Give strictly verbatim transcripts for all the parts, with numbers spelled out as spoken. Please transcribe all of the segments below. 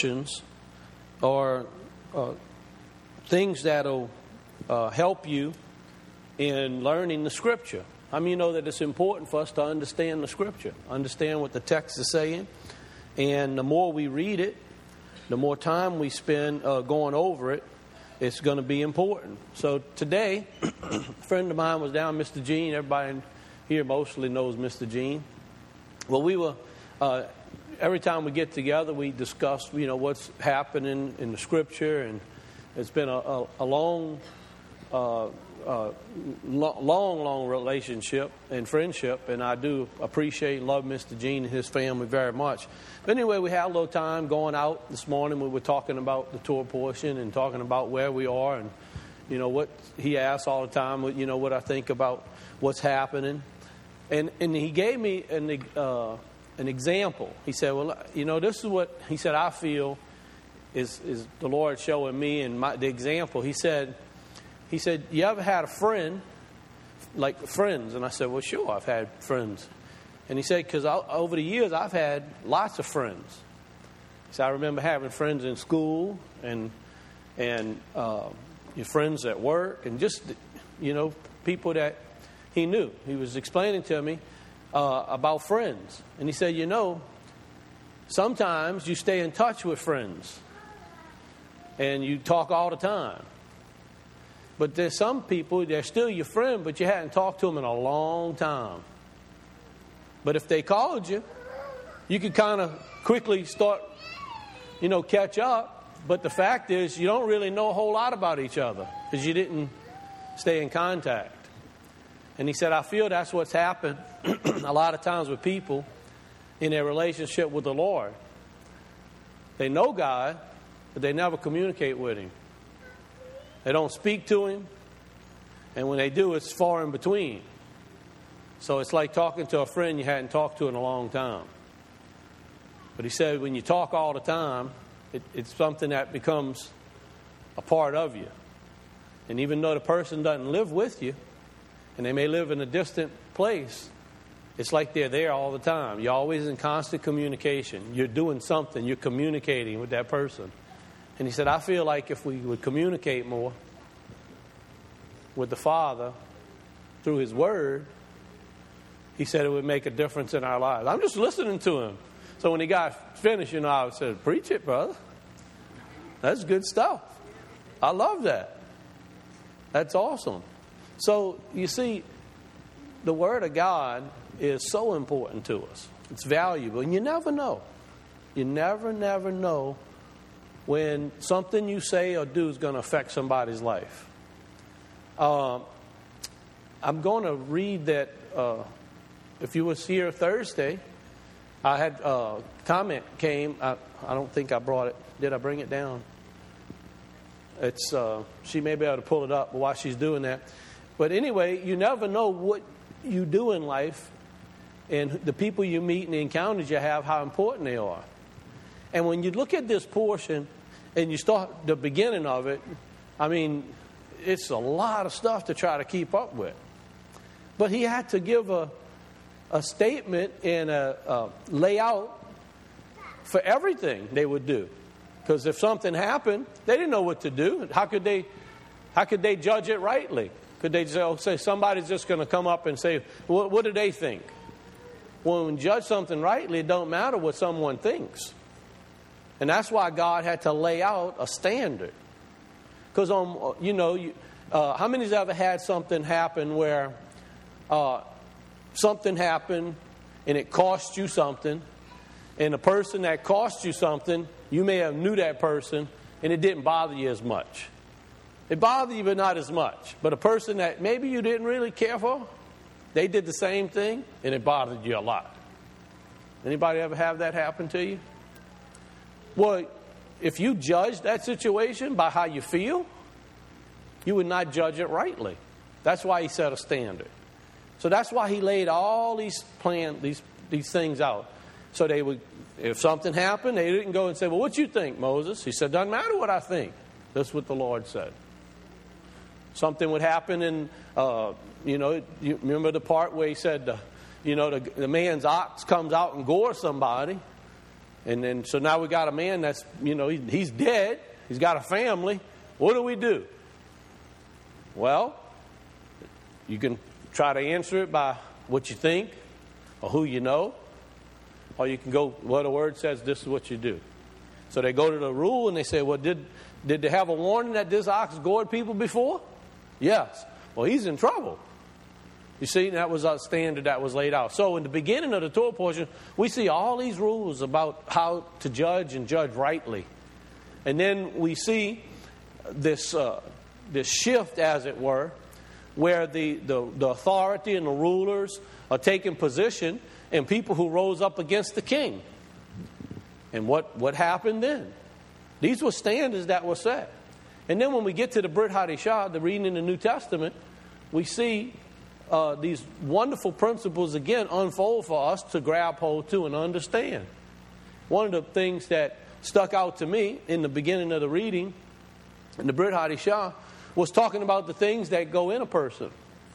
portions are uh, things that'll uh, help you in learning the Scripture. How many of you know that it's important for us to understand the Scripture, understand what the text is saying? And the more we read it, the more time we spend uh, going over it, it's going to be important. So today, a friend of mine was down, Mister Gene. Everybody here mostly knows Mister Gene. Well, we were, uh, every time we get together, we discuss, you know, what's happening in the Scripture. And it's been a, a, a long, uh, uh, lo- long, long relationship and friendship. And I do appreciate and love Mister Gene and his family very much. But anyway, we had a little time going out this morning. We were talking about the Torah portion and talking about where we are and, you know, what he asks all the time, you know, what I think about what's happening. And and he gave me an uh, an example. He said, well, you know, this is what, he said, I feel is is the Lord showing me and my, the example. He said, he said, you ever had a friend, like friends? And I said, well, sure, I've had friends. And he said, because over the years, I've had lots of friends. He said, I remember having friends in school and and uh, your friends at work and just, you know, people that he knew. He was explaining to me uh, about friends. And he said, you know, sometimes you stay in touch with friends and you talk all the time. But there's some people, they're still your friend, but you hadn't talked to them in a long time. But if they called you, you could kind of quickly start, you know, catch up. But the fact is, you don't really know a whole lot about each other because you didn't stay in contact. And he said, I feel that's what's happened a lot of times with people in their relationship with the Lord. They know God, but they never communicate with Him. They don't speak to Him. And when they do, it's far in between. So it's like talking to a friend you hadn't talked to in a long time. But he said when you talk all the time, it, it's something that becomes a part of you. And even though the person doesn't live with you, and they may live in a distant place, it's like they're there all the time. You're always in constant communication. You're doing something. You're communicating with that person. And he said, I feel like if we would communicate more with the Father through His Word, he said it would make a difference in our lives. I'm just listening to him. So when he got finished, you know, I said, preach it, brother. That's good stuff. I love that. That's awesome. So, you see, the Word of God is so important to us. It's valuable. And you never know. You never, never know when something you say or do is going to affect somebody's life. Uh, I'm going to read that... Uh, If you was here Thursday, I had a comment came. I, I don't think I brought it. Did I bring it down? It's uh, she may be able to pull it up while she's doing that. But anyway, you never know what you do in life and the people you meet and the encounters you have, how important they are. And when you look at this portion and you start the beginning of it, I mean, it's a lot of stuff to try to keep up with. But he had to give a a statement and a, a layout for everything they would do. Because if something happened, they didn't know what to do. How could they how could they judge it rightly? Could they say, oh, say somebody's just going to come up and say, what, what do they think? Well, when you judge something rightly, it don't matter what someone thinks. And that's why God had to lay out a standard. Because, on you know, you, uh, how many's ever had something happen where... Uh, Something happened and it cost you something, and the person that cost you something, you may have knew that person and it didn't bother you as much. It bothered you but not as much. But a person that maybe you didn't really care for, they did the same thing and it bothered you a lot. Anybody ever have that happen to you? Well, if you judge that situation by how you feel, you would not judge it rightly. That's why he set a standard. So that's why he laid all these plan, these these things out. So they would, if something happened, they didn't go and say, well, what you think, Moses? He said, doesn't matter what I think. That's what the Lord said. Something would happen and, uh, you know, you remember the part where he said, uh, you know, the, the man's ox comes out and gores somebody. And then, so now we got a man that's, you know, he, he's dead. He's got a family. What do we do? Well, you can try to answer it by what you think or who you know. Or you can go, well, the word says this is what you do. So they go to the rule and they say, well, did, did they have a warning that this ox gored people before? Yes. Well, he's in trouble. You see, that was a standard that was laid out. So in the beginning of the Torah portion, we see all these rules about how to judge and judge rightly. And then we see this uh, this shift, as it were, where the, the, the authority and the rulers are taking position and people who rose up against the king. And what, what happened then? These were standards that were set. And then when we get to the Brit Hadashah, the reading in the New Testament, we see uh, these wonderful principles again unfold for us to grab hold to and understand. One of the things that stuck out to me in the beginning of the reading in the Brit Hadashah was talking about the things that go in a person.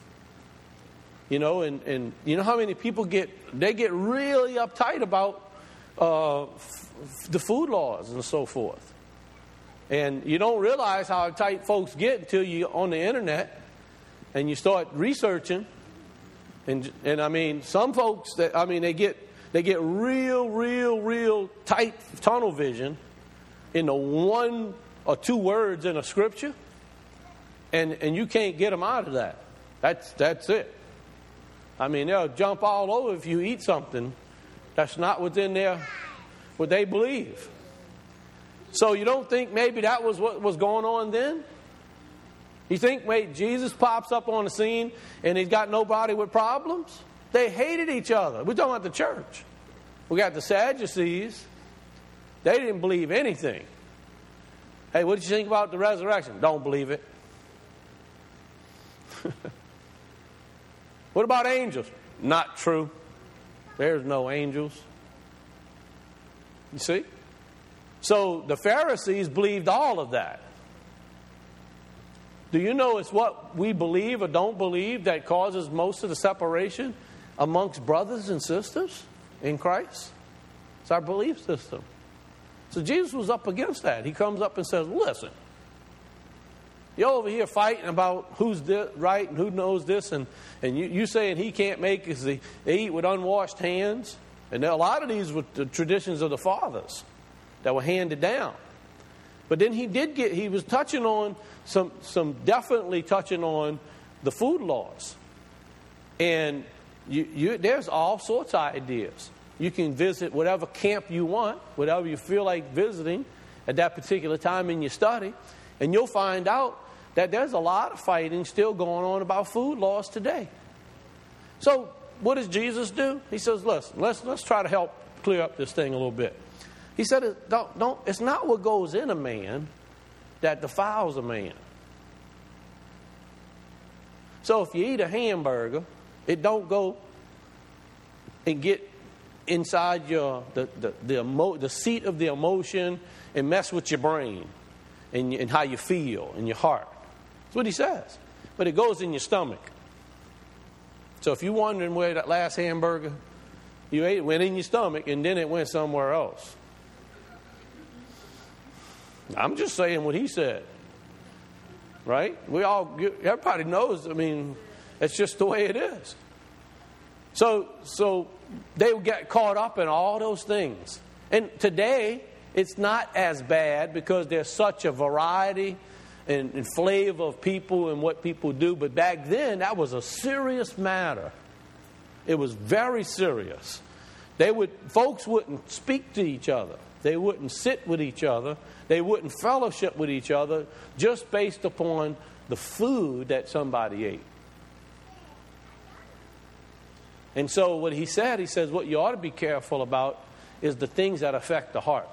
You know, and, and you know how many people get, they get really uptight about uh, f- the food laws and so forth. And you don't realize how uptight folks get until you're on the internet and you start researching. And and I mean, some folks that, I mean, they get they get real, real, real tight tunnel vision in the one or two words in a scripture. And and you can't get them out of that. That's that's it. I mean, they'll jump all over if you eat something that's not within their, what they believe. So you don't think maybe that was what was going on then? You think maybe Jesus pops up on the scene and he's got nobody with problems? They hated each other. We're talking about the church. We got the Sadducees. They didn't believe anything. Hey, what did you think about the resurrection? Don't believe it. What about angels? Not true. There's no angels. You see? So the Pharisees believed all of that. Do you know it's what we believe or don't believe that causes most of the separation amongst brothers and sisters in Christ? It's our belief system. So Jesus was up against that. He comes up and says, listen, you're over here fighting about who's this, right and who knows this, and, and you, you saying he can't make because they, they eat with unwashed hands. And a lot of these were the traditions of the fathers that were handed down. But then he did get, he was touching on some, some definitely touching on the food laws. And you, you, there's all sorts of ideas. You can visit whatever camp you want, whatever you feel like visiting at that particular time in your study, and you'll find out that there's a lot of fighting still going on about food laws today. So what does Jesus do? He says, listen, let's, let's try to help clear up this thing a little bit. He said, don't, don't, it's not what goes in a man that defiles a man. So if you eat a hamburger, it don't go and get inside your the the the, emo, the seat of the emotion and mess with your brain and, and how you feel and your heart. That's what he says. But it goes in your stomach. So if you're wondering where that last hamburger you ate, it went in your stomach and then it went somewhere else. I'm just saying what he said. Right? We all, everybody knows, I mean, it's just the way it is. So, so they would get caught up in all those things. And today, it's not as bad because there's such a variety and, and flavor of people and what people do. But back then, that was a serious matter. It was very serious. They would, folks wouldn't speak to each other. They wouldn't sit with each other. They wouldn't fellowship with each other just based upon the food that somebody ate. And so what he said, he says, what you ought to be careful about is the things that affect the heart.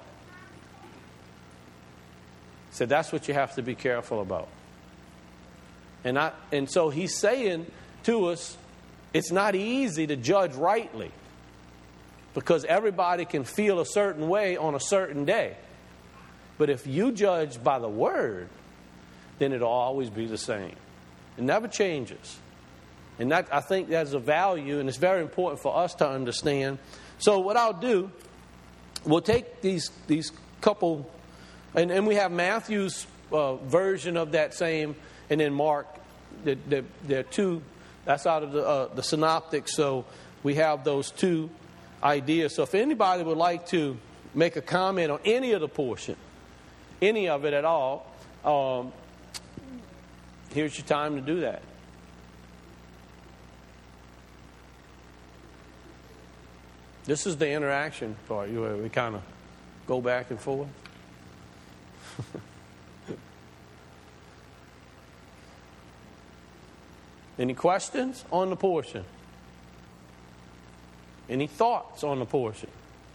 He said, that's what you have to be careful about. And I, and so he's saying to us, it's not easy to judge rightly because everybody can feel a certain way on a certain day. But if you judge by the Word, then it'll always be the same. It never changes. And that, I think that's a value, and it's very important for us to understand. So what I'll do we'll take these these couple, and, and we have Matthew's uh, version of that same, and then Mark. There, there, there are two. That's out of the uh, the synoptics. So we have those two ideas. So if anybody would like to make a comment on any of the portion, any of it at all, um, here's your time to do that. This is the interaction part, where we kind of go back and forth. Any questions on the portion? Any thoughts on the portion?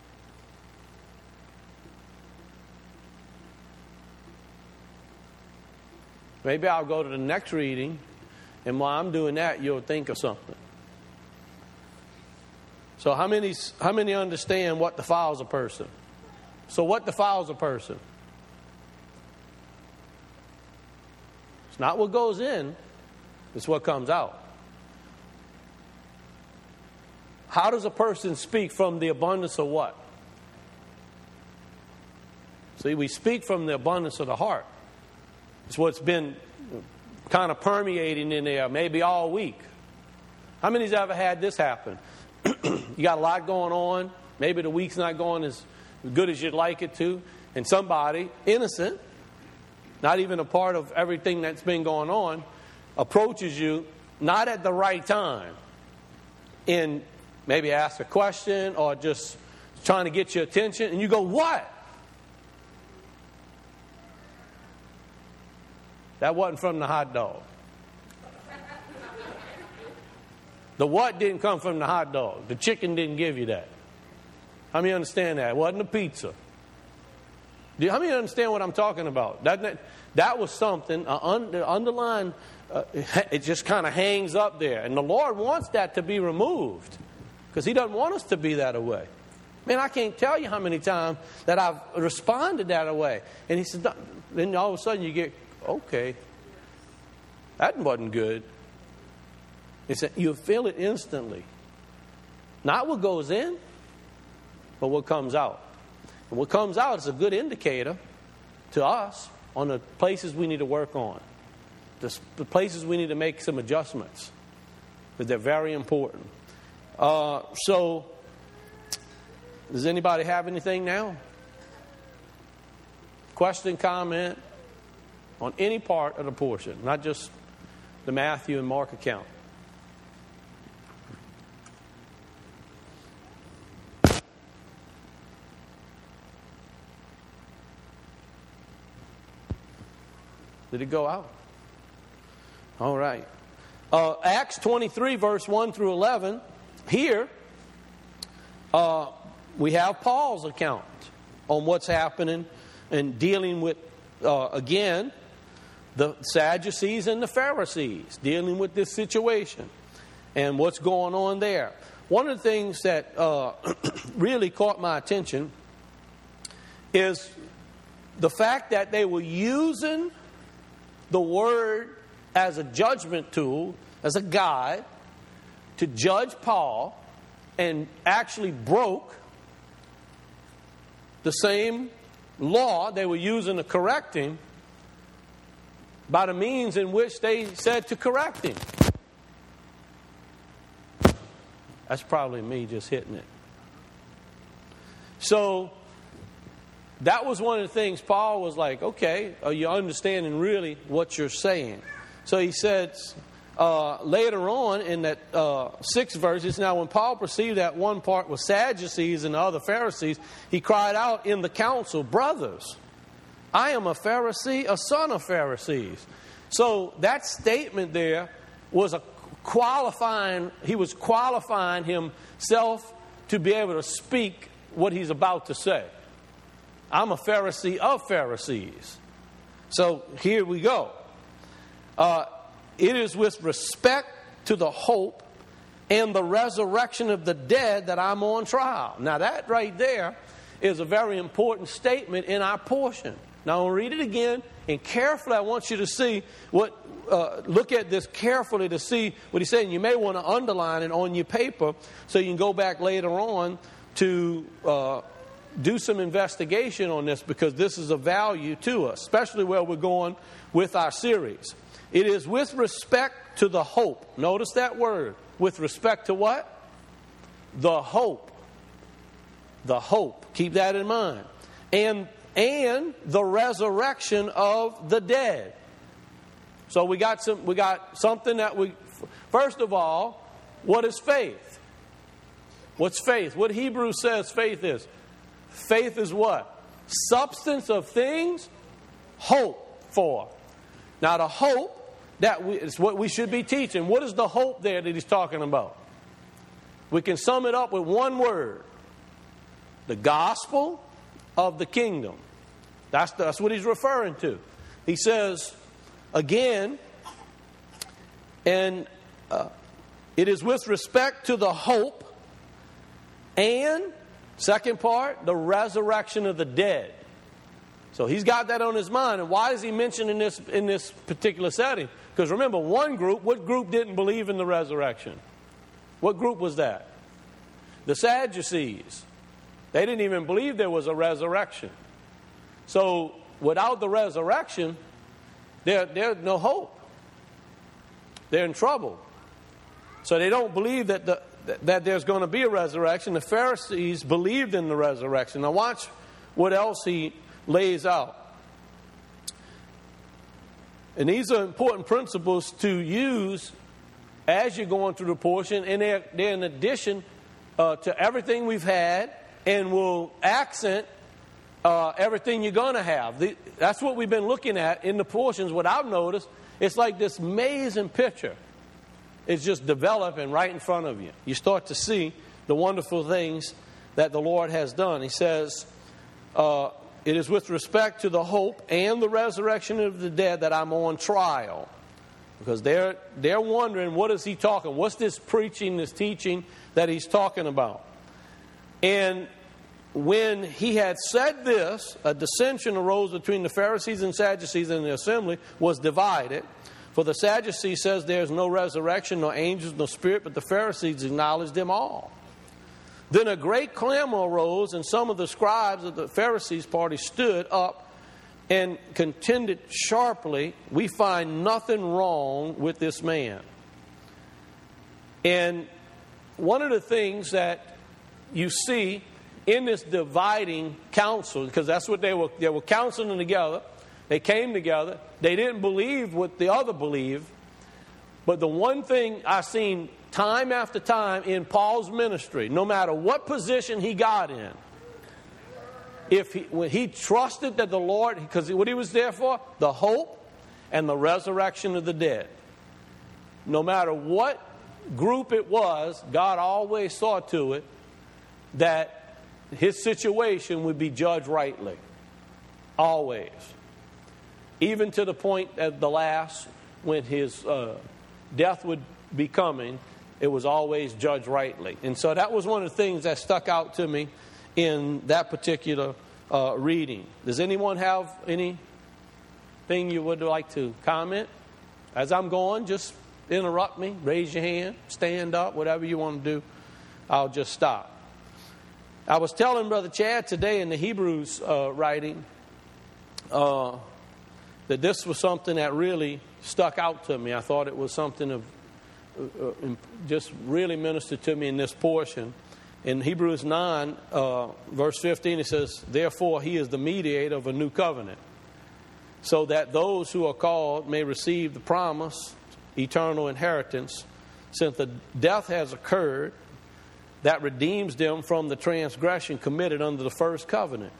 Maybe I'll go to the next reading, and while I'm doing that, you'll think of something. So how many how many understand what defiles a person? So what defiles a person? It's not what goes in, it's what comes out. How does a person speak from the abundance of what? See, we speak from the abundance of the heart. It's what's been kind of permeating in there maybe all week. How many's ever had this happen? You got a lot going on. Maybe the week's not going as good as you'd like it to. And somebody, innocent, not even a part of everything that's been going on, approaches you not at the right time and maybe asks a question or just trying to get your attention. And you go, what? That wasn't from the hot dog. The what didn't come from the hot dog. The chicken didn't give you that. How many understand that? It wasn't the pizza. Do you, how many understand what I'm talking about? That, that was something, uh, un, the underlying, uh, it just kind of hangs up there. And the Lord wants that to be removed because He doesn't want us to be that way. Man, I can't tell you how many times that I've responded that way. And He said, then all of a sudden you get, okay, that wasn't good. It's that you feel it instantly. Not what goes in, but what comes out. And what comes out is a good indicator to us on the places we need to work on, the, the places we need to make some adjustments, because they're very important. Uh, so, does anybody have anything now? Question, comment on any part of the portion, not just the Matthew and Mark account. Did it go out? All right. Uh, Acts twenty-three, verse one through eleven. Here, uh, we have Paul's account on what's happening and dealing with, uh, again, the Sadducees and the Pharisees, dealing with this situation and what's going on there. One of the things that uh, really caught my attention is the fact that they were using the word as a judgment tool, as a guide, to judge Paul, and actually broke the same law they were using to correct him by the means in which they said to correct him. That's probably me just hitting it. So that was one of the things Paul was like, okay, are you understanding really what you're saying? So he said uh, later on in that uh, sixth verse, now when Paul perceived that one part was Sadducees and the other Pharisees, he cried out in the council, brothers, I am a Pharisee, a son of Pharisees. So that statement there was a qualifying, he was qualifying himself to be able to speak what he's about to say. I'm a Pharisee of Pharisees. So here we go. Uh, it is with respect to the hope and the resurrection of the dead that I'm on trial. Now that right there is a very important statement in our portion. Now I'll read it again, and carefully I want you to see what, uh, look at this carefully to see what he's saying. You may want to underline it on your paper so you can go back later on to uh, do some investigation on this because this is of value to us, especially where we're going with our series. It is with respect to the hope. Notice that word. With respect to what? The hope. The hope. Keep that in mind. And, and the resurrection of the dead. So we got some. We got something that we. First of all, what is faith? What's faith? What Hebrews says faith is. Faith is what? Substance of things, hope for. Now the hope that we, is what we should be teaching. What is the hope there that he's talking about? We can sum it up with one word. The gospel of the kingdom. That's, that's what he's referring to. He says, again, and uh, it is with respect to the hope and, second part, the resurrection of the dead. So he's got that on his mind. And why is he mentioning this in this particular setting? Because remember, one group, what group didn't believe in the resurrection? What group was that? The Sadducees. They didn't even believe there was a resurrection. So without the resurrection, there, there's no hope. They're in trouble. So they don't believe that the, that there's going to be a resurrection. The Pharisees believed in the resurrection. Now watch what else he lays out. And these are important principles to use as you're going through the portion. And they're, they're in addition uh, to everything we've had and will accent uh, everything you're going to have. The, that's what we've been looking at in the portions. What I've noticed, it's like this amazing picture. It's just developing right in front of you. You start to see the wonderful things that the Lord has done. He says, uh, it is with respect to the hope and the resurrection of the dead that I'm on trial. Because they're, they're wondering, what is he talking? What's this preaching, this teaching that he's talking about? And when he had said this, a dissension arose between the Pharisees and Sadducees, and the assembly was divided. For the Sadducees says there's no resurrection, no angels, no spirit, but the Pharisees acknowledge them all. Then a great clamor arose, and some of the scribes of the Pharisees' party stood up and contended sharply, we find nothing wrong with this man. And one of the things that you see in this dividing council, because that's what they were, they were counseling together. They came together. They didn't believe what the other believed. But the one thing I've seen time after time in Paul's ministry, no matter what position he got in, if he, when he trusted that the Lord, because what he was there for, the hope and the resurrection of the dead. No matter what group it was, God always saw to it that his situation would be judged rightly. Always. Even to the point at the last, when his uh, death would be coming, it was always judged rightly. And so that was one of the things that stuck out to me in that particular uh, reading. Does anyone have anything you would like to comment? As I'm going, just interrupt me, raise your hand, stand up, whatever you want to do. I'll just stop. I was telling Brother Chad today in the Hebrews uh, writing uh, that this was something that really stuck out to me. I thought it was something of uh, just really ministered to me in this portion. In Hebrews nine, uh, verse fifteen, it says, therefore he is the mediator of a new covenant, so that those who are called may receive the promise, eternal inheritance, since the death has occurred that redeems them from the transgression committed under the first covenant.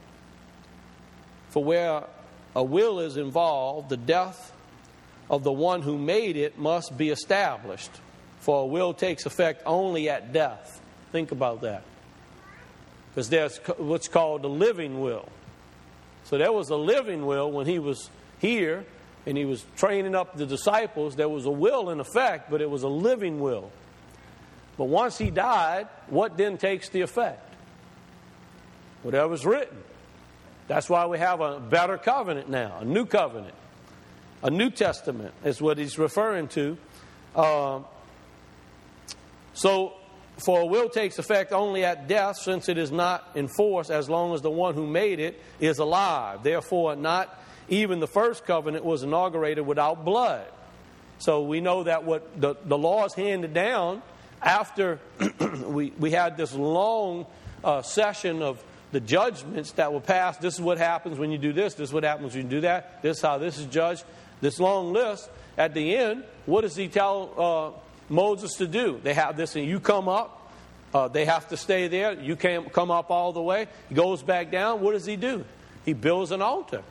For where a will is involved, the death of the one who made it must be established. For a will takes effect only at death. Think about that. Because there's what's called the living will. So there was a living will when he was here and he was training up the disciples. There was a will in effect, but it was a living will. But once he died, what then takes the effect? Whatever's written. That's why we have a better covenant now, a new covenant. A New Testament is what he's referring to. Uh, so, For a will takes effect only at death, since it is not in force as long as the one who made it is alive. Therefore, not even the first covenant was inaugurated without blood. So we know that what the, the laws handed down after we, we had this long uh, session of the judgments that were passed. This is what happens when you do this. This is what happens when you do that. This is how this is judged. This long list. At the end, what does he tell uh, Moses to do? They have this, and you come up. Uh, they have to stay there. You can't come up all the way. He goes back down. What does he do? He builds an altar.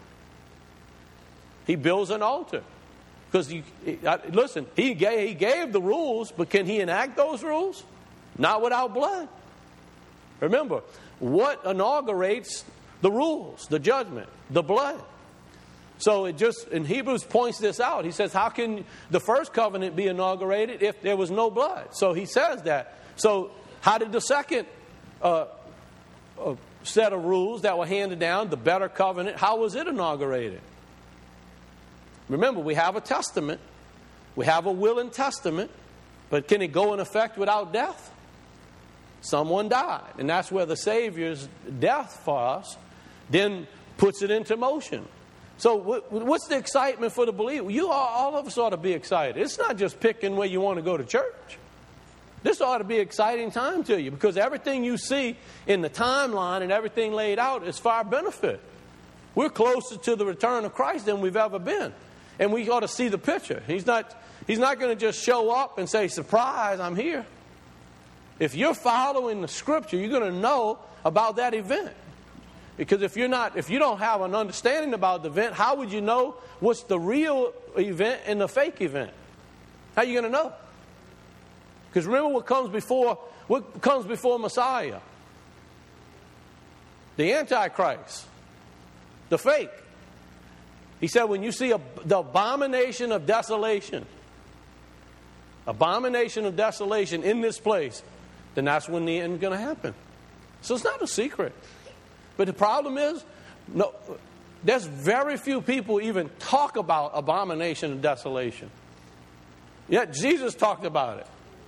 He builds an altar. Because, listen, he gave, he gave the rules, but can he enact those rules? Not without blood. Remember, what inaugurates the rules, the judgment? The blood. So it just, in Hebrews points this out. He says, how can the first covenant be inaugurated if there was no blood? So he says that. So how did the second uh, uh, set of rules that were handed down, the better covenant, how was it inaugurated? Remember, we have a testament. We have a will and testament. But can it go in effect without death? Someone died. And that's where the Savior's death for us then puts it into motion. So what's the excitement for the believer? You all, all of us ought to be excited. It's not just picking where you want to go to church. This ought to be an exciting time to you, because everything you see in the timeline and everything laid out is for our benefit. We're closer to the return of Christ than we've ever been. And we ought to see the picture. He's not, he's not going to just show up and say, surprise, I'm here. If you're following the Scripture, you're going to know about that event. Because if you're not, if you don't have an understanding about the event, how would you know what's the real event and the fake event? How are you going to know? Because remember what comes before, what comes before Messiah? The Antichrist. The fake. He said, when you see a, the abomination of desolation, abomination of desolation in this place, then that's when the end is going to happen. So it's not a secret. But the problem is, no, there's very few people even talk about abomination of desolation. Yet Jesus talked about it.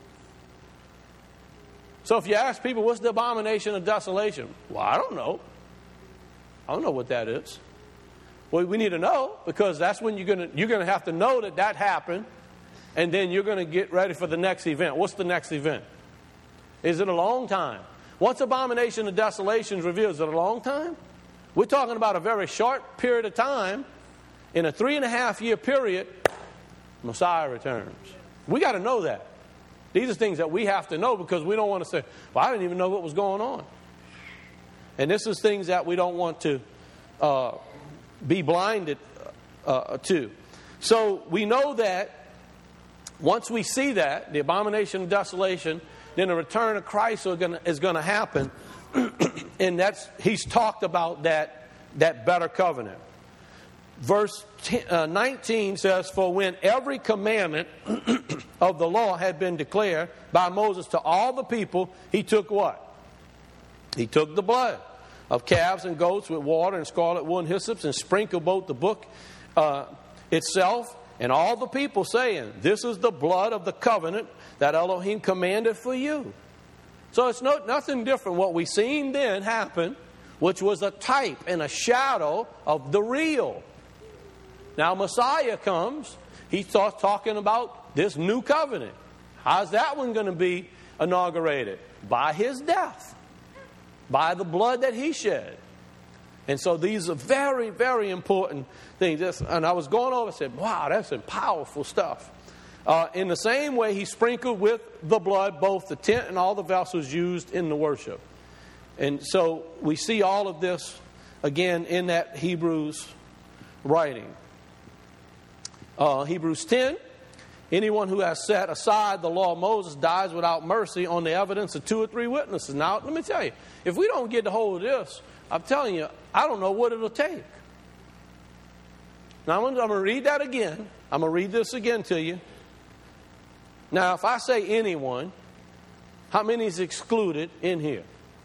So if you ask people, what's the abomination of desolation? Well, I don't know. I don't know what that is. Well, we need to know, because that's when you're going to you're going to have to know that that happened, and then you're going to get ready for the next event. What's the next event? Is it a long time? Once abomination of desolation is revealed, is it a long time? We're talking about a very short period of time. In a three and a half year period, Messiah returns. We got to know that. These are things that we have to know, because we don't want to say, well, I didn't even know what was going on. And this is things that we don't want to uh, be blinded uh, to. So we know that once we see that, the abomination of desolation, then the return of Christ are gonna, is going to happen. And that's, he's talked about that, that better covenant. Verse nineteen says, for when every commandment of the law had been declared by Moses to all the people, he took what? He took the blood of calves and goats with water and scarlet wool and hyssops, and sprinkled both the book uh, itself and all the people, saying, this is the blood of the covenant that Elohim commanded for you. So it's no, nothing different. What we seen then happen, which was a type and a shadow of the real. Now Messiah comes, he starts talking about this new covenant. How's that one going to be inaugurated? By his death. By the blood that he shed. And so these are very, very important things. And I was going over and said, wow, that's some powerful stuff. Uh, in the same way, he sprinkled with the blood both the tent and all the vessels used in the worship. And so we see all of this again in that Hebrews writing. Uh, Hebrews ten, anyone who has set aside the law of Moses dies without mercy on the evidence of two or three witnesses. Now, let me tell you, if we don't get a hold of this, I'm telling you, I don't know what it'll take. Now, I'm going to read that again. I'm going to read this again to you. Now, if I say anyone, how many is excluded in here?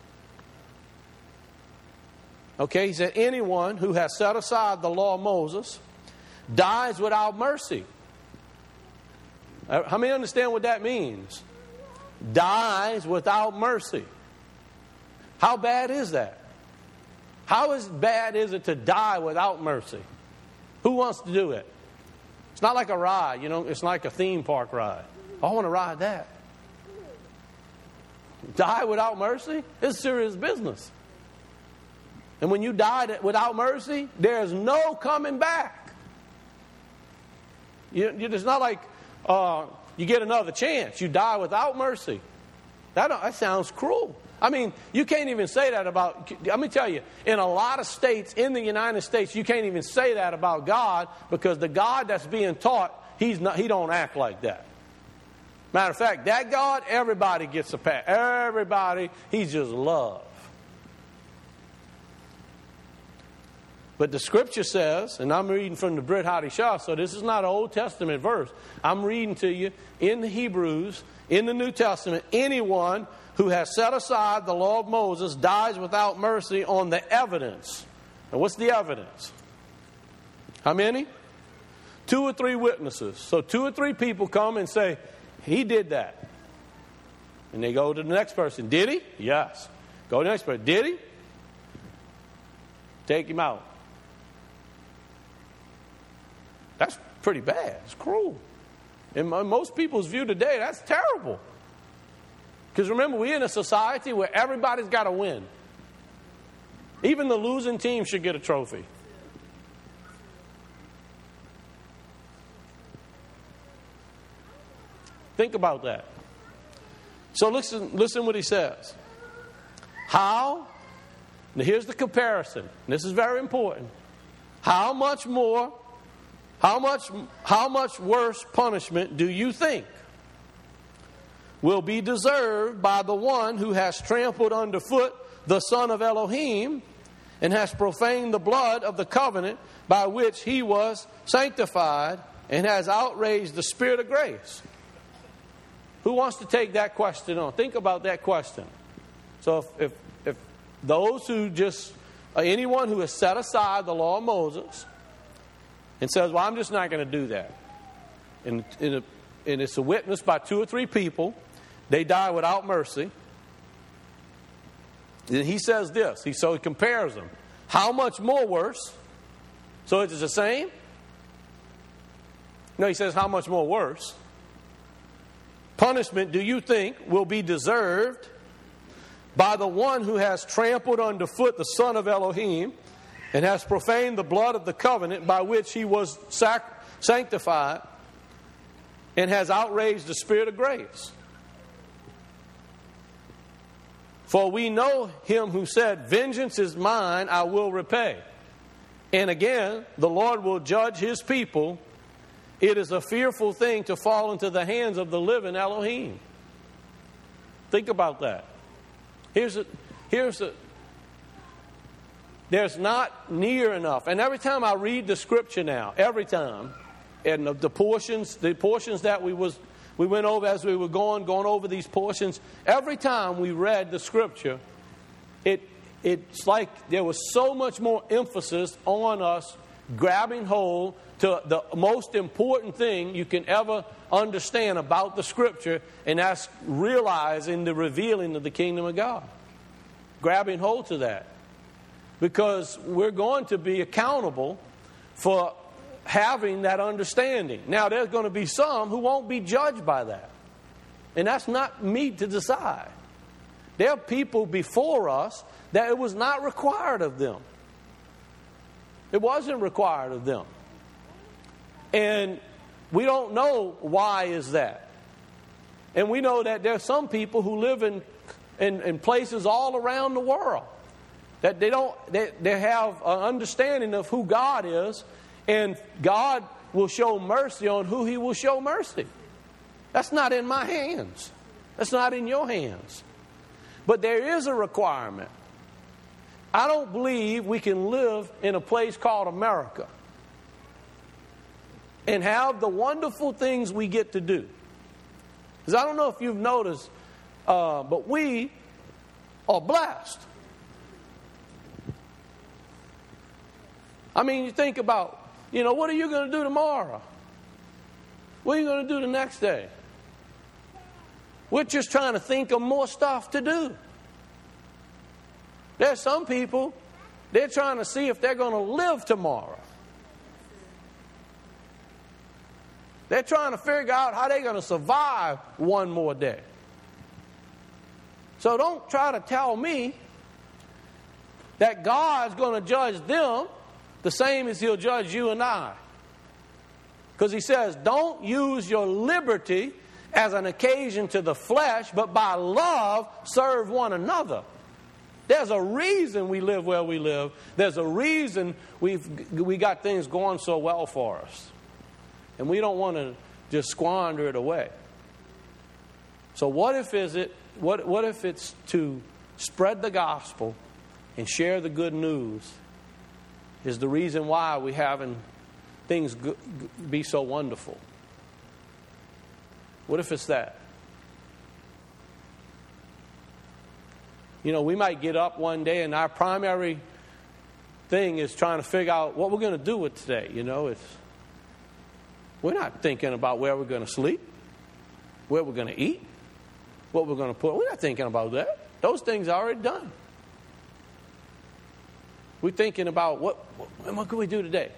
Okay, he said anyone who has set aside the law of Moses dies without mercy. How many understand what that means? dies without mercy. How bad is that? How is bad is it to die without mercy? Who wants to do it? It's not like a ride, you know, it's like a theme park ride. I want to ride that. Die without mercy? It's serious business. And when you die without mercy, there's no coming back. You, you, it's not like uh, you get another chance. You die without mercy. That, that sounds cruel. I mean, you can't even say that about, let me tell you, in a lot of states in the United States, you can't even say that about God, because the God that's being taught, he's not, he don't act like that. Matter of fact, that God, everybody gets a pass. Everybody, he's just love. But the scripture says, and I'm reading from the Brit Hadashah, so this is not an Old Testament verse. I'm reading to you in the Hebrews, in the New Testament, anyone who has set aside the law of Moses dies without mercy on the evidence. And what's the evidence? How many? Two or three witnesses. So two or three people come and say, he did that. And they go to the next person. Did he? Yes. Go to the next person. Did he? Take him out. That's pretty bad. It's cruel. In most people's view today, that's terrible. Because remember, we're in a society where everybody's got to win. Even the losing team should get a trophy. Think about that. So listen, listen what he says. How? Now here's the comparison. This is very important. How much more, how much, how much worse punishment do you think will be deserved by the one who has trampled underfoot the Son of Elohim and has profaned the blood of the covenant by which he was sanctified and has outraged the Spirit of grace? Who wants to take that question on? Think about that question. So if, if, if those who just, uh, anyone who has set aside the law of Moses and says, well, I'm just not going to do that. And, and, a, and it's a witness by two or three people. They die without mercy. And he says this. He, so he compares them. How much more worse? So it's the same? No, he says how much more worse. Punishment, do you think, will be deserved by the one who has trampled underfoot the Son of Elohim and has profaned the blood of the covenant by which he was sac- sanctified and has outraged the Spirit of grace? For we know him who said, vengeance is mine, I will repay. And again, the Lord will judge his people. It is a fearful thing to fall into the hands of the living Elohim. Think about that. Here's a, here's a, there's not near enough. And every time I read the scripture now, every time, and the, the portions, the portions that we was we went over as we were going, going over these portions, every time we read the scripture, it it's like there was so much more emphasis on us grabbing hold to the most important thing you can ever understand about the scripture, and that's realizing the revealing of the kingdom of God. Grabbing hold to that. Because we're going to be accountable for having that understanding. Now, there's going to be some who won't be judged by that. And that's not me to decide. There are people before us that it was not required of them. It wasn't required of them. And we don't know why is that. And we know that there are some people who live in, in, in places all around the world that they don't they, they have an understanding of who God is, and God will show mercy on who he will show mercy. That's not in my hands. That's not in your hands. But there is a requirement. I don't believe we can live in a place called America and have the wonderful things we get to do. Because I don't know if you've noticed, uh, but we are blessed. I mean, you think about, you know, what are you going to do tomorrow? What are you going to do the next day? We're just trying to think of more stuff to do. There's some people, they're trying to see if they're going to live tomorrow. They're trying to figure out how they're going to survive one more day. So don't try to tell me that God's going to judge them the same as He'll judge you and I. Because He says, don't use your liberty as an occasion to the flesh, but by love serve one another. There's a reason we live where we live. There's a reason we've we got things going so well for us. And we don't want to just squander it away. So what if is it what what if it's to spread the gospel and share the good news is the reason why we're having things go, be so wonderful? What if it's that? You know, we might get up one day and our primary thing is trying to figure out what we're going to do with today. You know, it's we're not thinking about where we're going to sleep, where we're going to eat, what we're going to put. We're not thinking about that. Those things are already done. We're thinking about what what, what can we do today?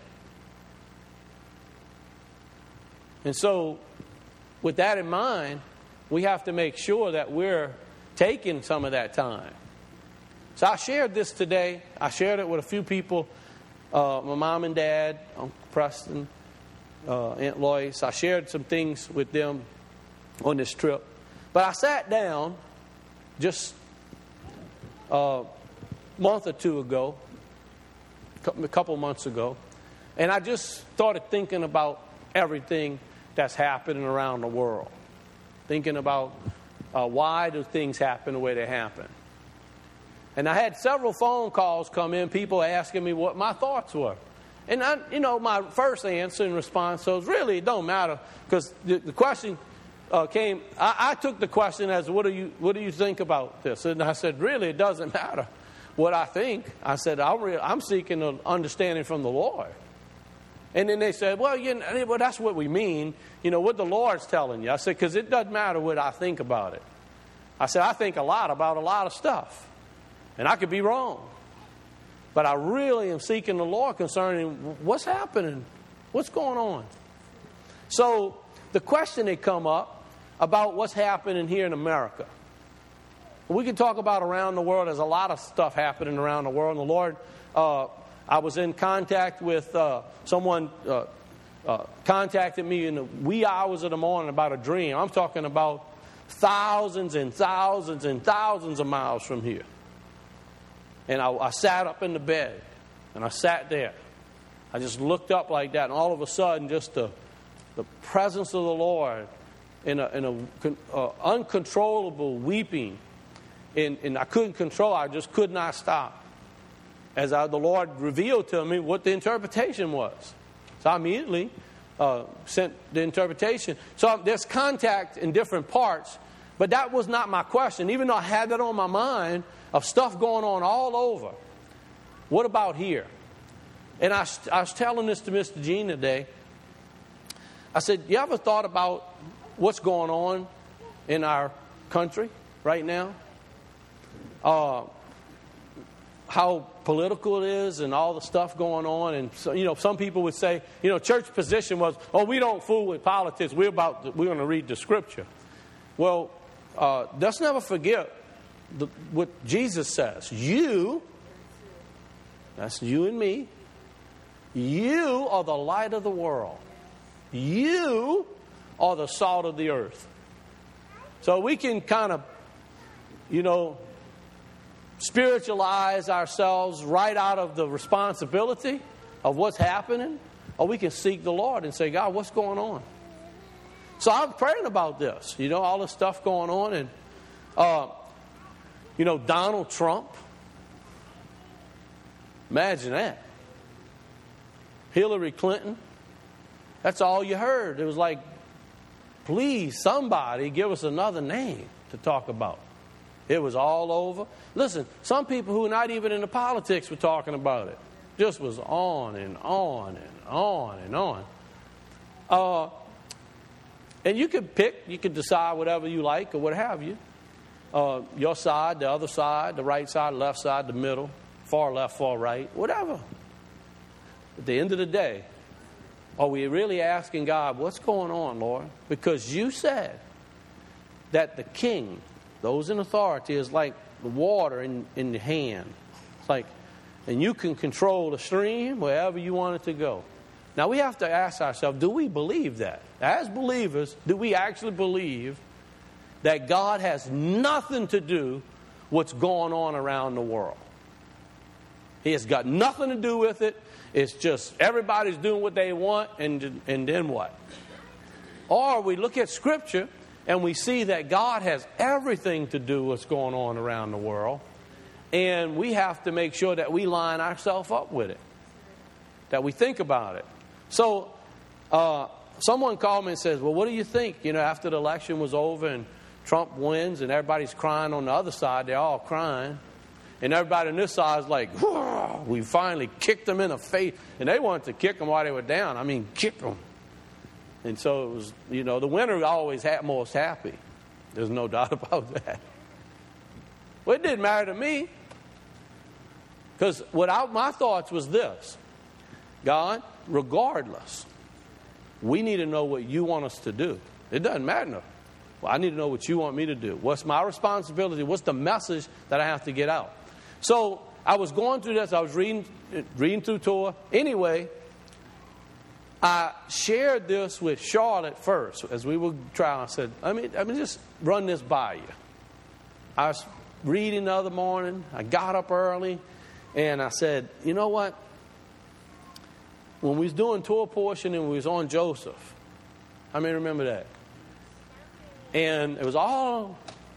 And so, with that in mind, we have to make sure that we're taking some of that time. So I shared this today. I shared it with a few people, uh, my mom and dad, Uncle Preston, uh, Aunt Lois. I shared some things with them on this trip. But I sat down just a month or two ago, a couple months ago, and I just started thinking about everything that's happening around the world. Thinking about uh, why do things happen the way they happen. And I had several phone calls come in, people asking me what my thoughts were. And, I, you know, my first answer in response was, really, it don't matter. Because the, the question uh, came, I, I took the question as, what do you what do you think about this? And I said, really, it doesn't matter what I think. I said, I'm, re- I'm seeking an understanding from the Lord. And then they said, well, you know, well, that's what we mean. You know, what the Lord's telling you. I said, because it doesn't matter what I think about it. I said, I think a lot about a lot of stuff. And I could be wrong. But I really am seeking the Lord concerning what's happening. What's going on? So the question had come up about what's happening here in America. We can talk about around the world. There's a lot of stuff happening around the world. And the Lord... Uh, I was in contact with uh, someone uh, uh, contacted me in the wee hours of the morning about a dream. I'm talking about thousands and thousands and thousands of miles from here. And I, I sat up in the bed, and I sat there. I just looked up like that, and all of a sudden, just the the presence of the Lord in a, in a uh, uncontrollable weeping, and, and I couldn't control. I just could not stop. As I, the Lord revealed to me what the interpretation was. So I immediately uh, sent the interpretation. So there's contact in different parts, but that was not my question. Even though I had that on my mind of stuff going on all over. What about here? And I, I was telling this to Mister Gene today. I said, you ever thought about what's going on in our country right now? Uh, how political it is and all the stuff going on. And, so, you know, some people would say, you know, church position was, oh, we don't fool with politics. We're about to, we're going to read the Scripture. Well, uh, let's never forget the, what Jesus says. You, that's you and me, you are the light of the world. You are the salt of the earth. So we can kind of, you know, spiritualize ourselves right out of the responsibility of what's happening, or we can seek the Lord and say, God, what's going on? So I'm praying about this, you know, all this stuff going on. And, uh, you know, Donald Trump. Imagine that. Hillary Clinton. That's all you heard. It was like, please, somebody give us another name to talk about. It was all over. Listen, some people who are not even into politics were talking about it. Just was on and on and on and on. Uh, And you could pick, you could decide whatever you like or what have you. Uh, your side, the other side, the right side, left side, the middle, far left, far right, whatever. At the end of the day, are we really asking God, what's going on, Lord? Because you said that the king, those in authority, is like the water in, in your hand. It's like, and you can control the stream wherever you want it to go. Now we have to ask ourselves, do we believe that? As believers, do we actually believe that God has nothing to do with what's going on around the world? He has got nothing to do with it. It's just everybody's doing what they want, and, and then what? Or we look at Scripture and we see that God has everything to do with what's going on around the world, and we have to make sure that we line ourselves up with it, that we think about it. So uh, someone called me and says, well, what do you think? You know, after the election was over and Trump wins and everybody's crying on the other side, they're all crying. And everybody on this side is like, whoa, we finally kicked them in the face. And they wanted to kick them while they were down. I mean, kick them. And so it was, you know, the winner always ha- most happy. There's no doubt about that. Well, it didn't matter to me. Because what my thoughts was this. God, regardless, we need to know what you want us to do. It doesn't matter. Well, I need to know what you want me to do. What's my responsibility? What's the message that I have to get out? So I was going through this. I was reading, reading through Torah. Anyway, I shared this with Charlotte first as we were trying. I said, let me, let me just run this by you. I was reading the other morning. I got up early, and I said, you know what? When we was doing Torah portion and we was on Joseph, I may remember that. And it was all,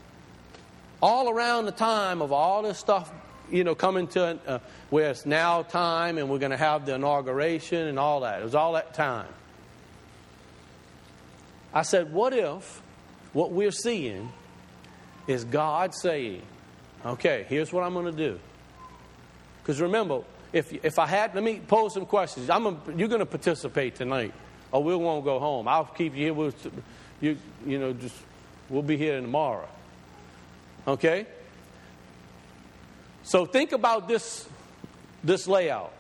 all around the time of all this stuff, you know, coming to uh, where it's now time and we're going to have the inauguration and all that. It was all that time. I said, what if what we're seeing is God saying, okay, here's what I'm going to do. Because remember, if if I had, let me pose some questions. I'm a, you're going to participate tonight, or we won't go home. I'll keep you here. We'll, you you know, just we'll be here tomorrow. Okay? So think about this this layout.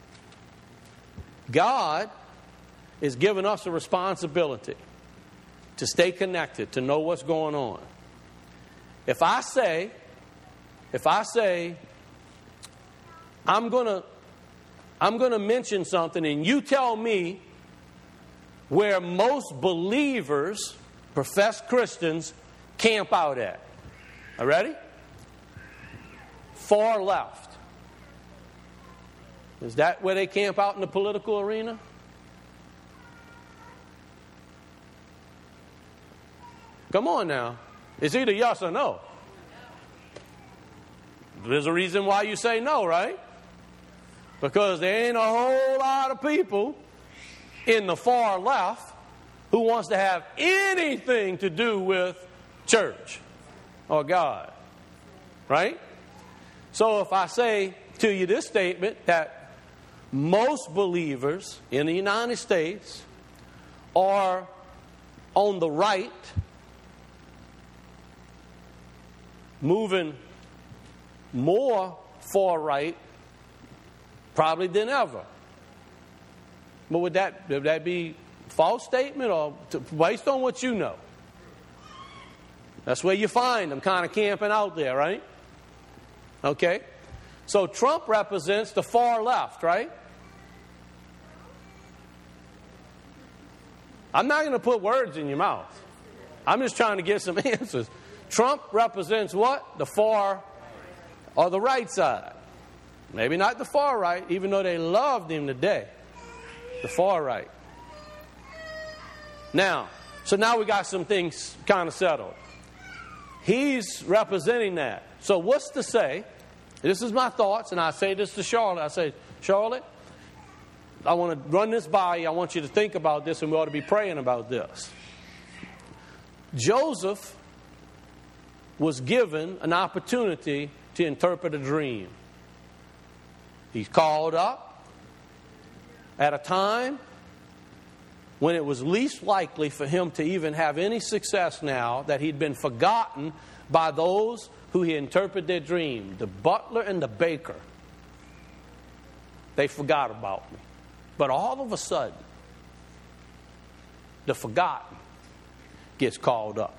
God is giving us a responsibility to stay connected, to know what's going on. If I say, if I say, I'm gonna I'm gonna mention something and you tell me where most believers, professed Christians, camp out at. Are you ready? Far left. Is that where they camp out in the political arena? Come on now. It's either yes or no. There's a reason why you say no, right? Because there ain't a whole lot of people in the far left who wants to have anything to do with church or God. Right? So if I say to you this statement that most believers in the United States are on the right, moving more far right probably than ever. But would that, would that be a false statement or to, based on what you know? That's where you find them kind of camping out there, right? Okay? So Trump represents the far left, right? I'm not going to put words in your mouth. I'm just trying to get some answers. Trump represents what? The far or the right side. Maybe not the far right, even though they loved him today. The far right. Now, so now we got some things kind of settled. He's representing that. So what's to say? This is my thoughts, and I say this to Charlotte. I say, Charlotte, I want to run this by you. I want you to think about this, and we ought to be praying about this. Joseph was given an opportunity to interpret a dream. He's called up at a time when it was least likely for him to even have any success now, that he'd been forgotten by those who he interpreted their dream, the butler and the baker. They forgot about me. But all of a sudden, the forgotten gets called up.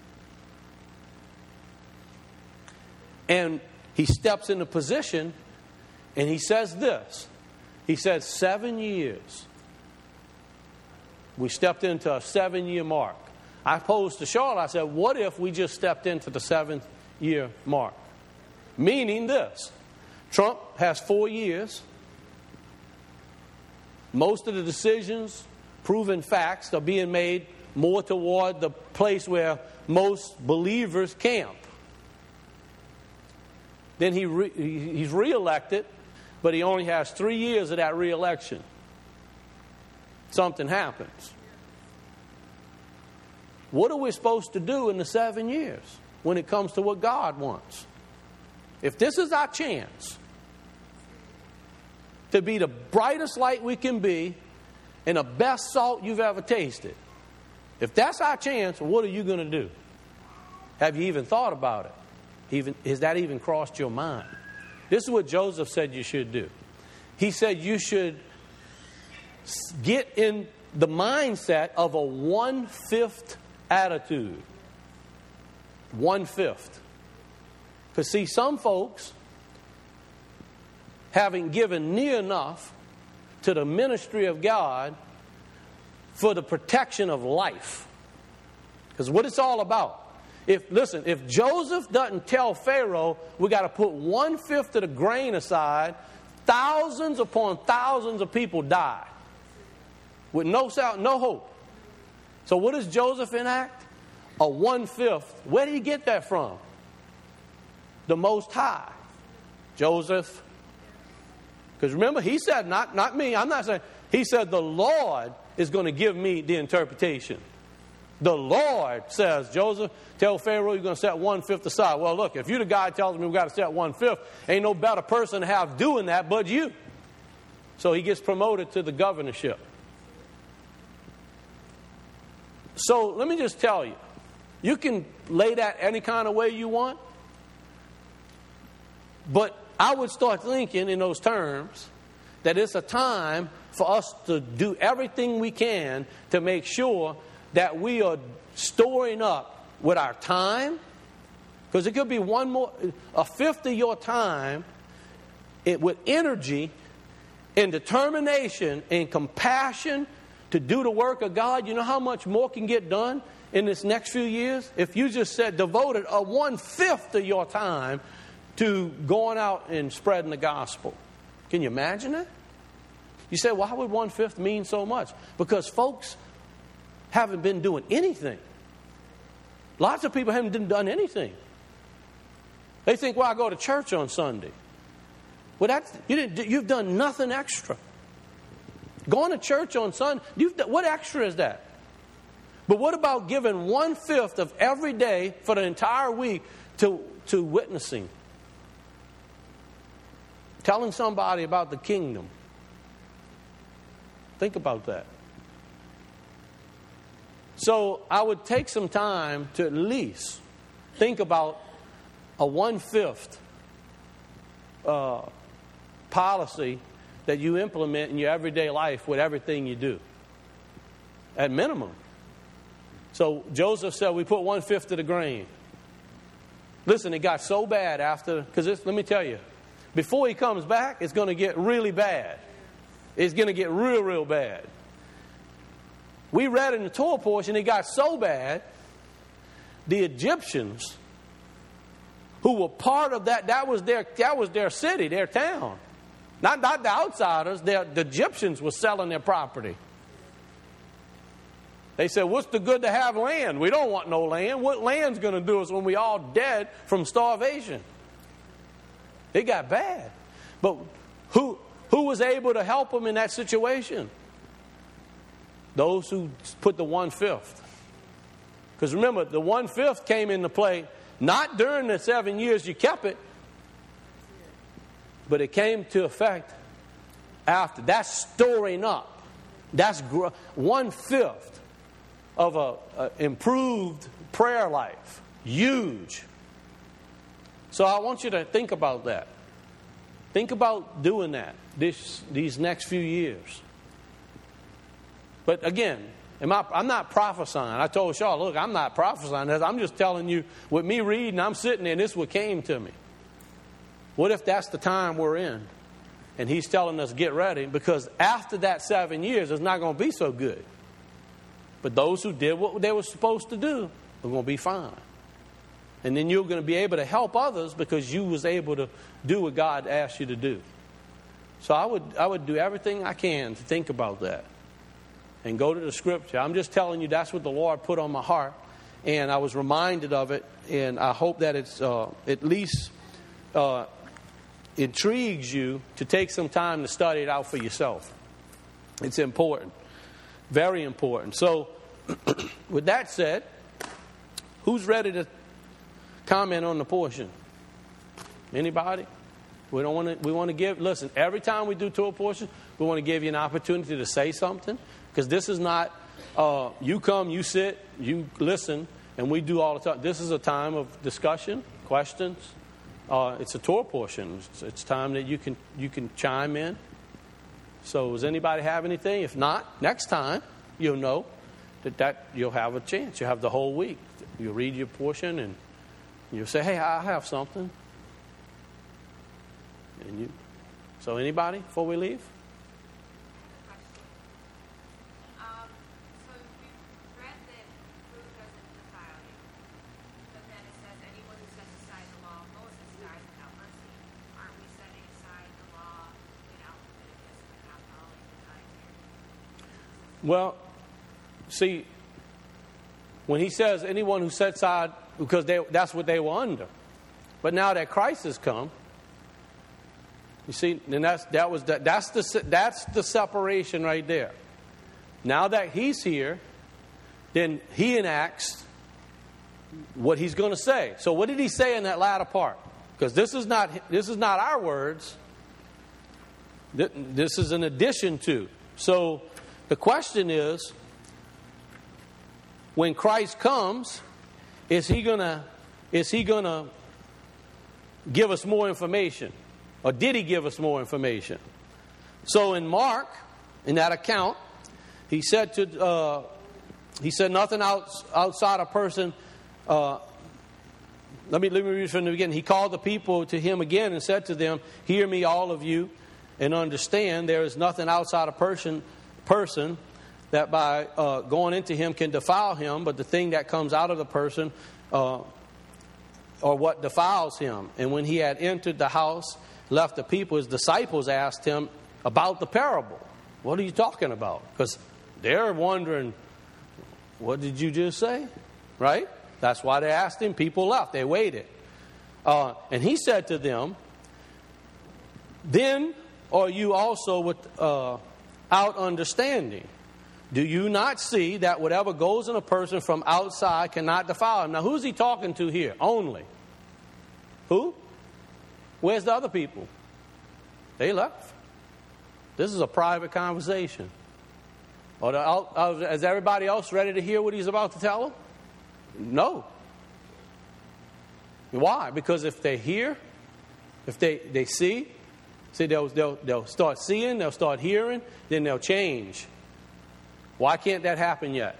And he steps into position and he says this. He says, seven years. We stepped into a seven-year mark. I posed to Charlotte, I said, what if we just stepped into the seventh year mark? Meaning this. Trump has four years. Most of the decisions, proven facts, are being made more toward the place where most believers camp. Then he re- he's reelected, but he only has three years of that reelection. Something happens. What are we supposed to do in the seven years when it comes to what God wants? If this is our chance to be the brightest light we can be and the best salt you've ever tasted, if that's our chance, what are you going to do? Have you even thought about it? Even, has that even crossed your mind? This is what Joseph said you should do. He said you should get in the mindset of a one-fifth attitude. One-fifth. Because see, some folks, having given near enough to the ministry of God for the protection of life. Because what it's all about. If listen, if Joseph doesn't tell Pharaoh, we got to put one-fifth of the grain aside, thousands upon thousands of people die. With no sound, no hope. So what does Joseph enact? A one-fifth. Where did he get that from? The Most High. Joseph. Because remember, he said, not, not me, I'm not saying, he said the Lord is going to give me the interpretation. The Lord says, Joseph, tell Pharaoh you're going to set one-fifth aside. Well, look, if you're the guy who tells me we've got to set one-fifth, ain't no better person to have doing that but you. So he gets promoted to the governorship. So let me just tell you, you can lay that any kind of way you want, but I would start thinking in those terms that it's a time for us to do everything we can to make sure that we are storing up with our time, because it could be one more, a fifth of your time, it, with energy and determination and compassion to do the work of God. You know how much more can get done in this next few years? If you just said devoted a one-fifth of your time to going out and spreading the gospel. Can you imagine that? You say, well, why would one-fifth mean so much? Because folks haven't been doing anything. Lots of people haven't done anything. They think, well, I go to church on Sunday. Well, that's, you didn't, you've done nothing extra. Going to church on Sunday, you've done, what extra is that? But what about giving one-fifth of every day for the entire week to, to witnessing? Telling somebody about the kingdom. Think about that. So I would take some time to at least think about a one-fifth uh, policy that you implement in your everyday life with everything you do. At minimum. So Joseph said, we put one-fifth of the grain. Listen, it got so bad after, because let me tell you, before he comes back, it's going to get really bad. It's going to get real, real bad. We read in the Torah portion, it got so bad, the Egyptians, who were part of that, that was their, that was their city, their town. Not, not the outsiders, the Egyptians were selling their property. They said, what's the good to have land? We don't want no land. What land's going to do us when we all dead from starvation? It got bad. But who, who was able to help them in that situation? Those who put the one-fifth. Because remember, the one-fifth came into play not during the seven years you kept it, but it came to effect after. That's storing up. That's gr- one-fifth of a, a improved prayer life. Huge. So I want you to think about that. Think about doing that this, these next few years. But again, am I, I'm not prophesying. I told y'all, look, I'm not prophesying. I'm just telling you, with me reading, I'm sitting there and this is what came to me. What if that's the time we're in? And he's telling us, get ready, because after that seven years, it's not going to be so good. But those who did what they were supposed to do are going to be fine. And then you're going to be able to help others because you was able to do what God asked you to do. So I would I would do everything I can to think about that and go to the Scripture. I'm just telling you that's what the Lord put on my heart, and I was reminded of it, and I hope that it's uh, at least uh, intrigues you to take some time to study it out for yourself. It's important, very important. So with that said, who's ready to comment on the portion? Anybody? We don't want to. We want to give. Listen, every time we do Torah portion, we want to give you an opportunity to say something, because this is not. Uh, you come, you sit, you listen, and we do all the time. This is a time of discussion, questions. Uh, it's a Torah portion. It's, it's time that you can you can chime in. So, does anybody have anything? If not, next time you'll know that, that you'll have a chance. You'll have the whole week. You'll read your portion and you'll say, "Hey, I have something." And you. So, anybody before we leave? Well, see, when he says anyone who sets aside, because they, that's what they were under. But now that Christ has come, you see, and that's that was the, that's the that's the separation right there. Now that he's here, then he enacts what he's going to say. So what did he say in that latter part? Because this is not this is not our words. This is an addition to. So the question is, when Christ comes, is he gonna is he gonna give us more information? Or did he give us more information? So in Mark, in that account, he said to uh, he said nothing out, outside a person. Uh, let me let me read from the beginning. He called the people to him again and said to them, "Hear me, all of you, and understand. There is nothing outside a person person that by uh, going into him can defile him, but the thing that comes out of the person, uh, or what defiles him." And when he had entered the house, left the people, his disciples asked him about the parable. What are you talking about? Because they're wondering, what did you just say? Right? That's why they asked him. People left. They waited. Uh, and he said to them, "Then are you also without uh, understanding? Do you not see that whatever goes in a person from outside cannot defile him?" Now, who's he talking to here? Only. Who? Where's the other people? They left. This is a private conversation. Or the, is everybody else ready to hear what he's about to tell them? No. Why? Because if they hear, if they, they see, see they'll, they'll, they'll start seeing, they'll start hearing, then they'll change. Why can't that happen yet?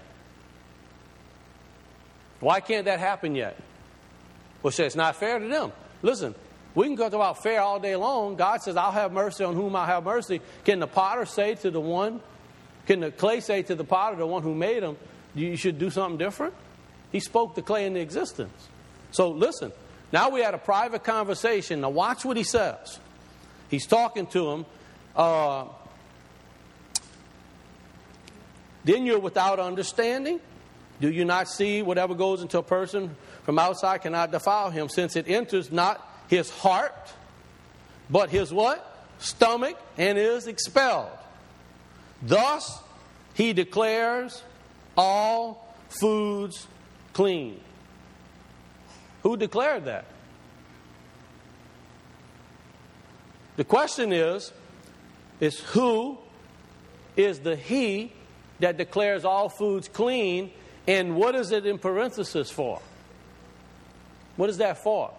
Why can't that happen yet? Well, say it's not fair to them. Listen, we can talk about fair all day long. God says, "I'll have mercy on whom I have mercy." Can the potter say to the one, can the clay say to the potter, the one who made him, you should do something different? He spoke the clay into existence. So listen, now we had a private conversation. Now watch what he says. He's talking to him. Uh, Then you're without understanding? Do you not see whatever goes into a person from outside cannot defile him, since it enters not his heart, but his what? Stomach, and is expelled. Thus he declares all foods clean. Who declared that? The question is, is who is the He that declares all foods clean. And what is it in parenthesis for? What is that for?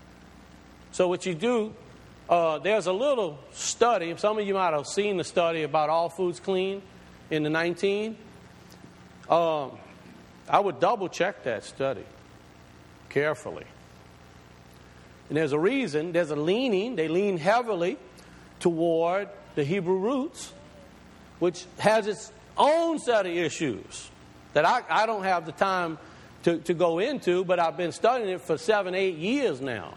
So what you do, uh, there's a little study. Some of you might have seen the study about all foods clean in the nineteen. Um, I would double check that study carefully. And there's a reason, there's a leaning, they lean heavily toward the Hebrew roots, which has its own set of issues that I, I don't have the time to, to go into, but I've been studying it for seven, eight years now.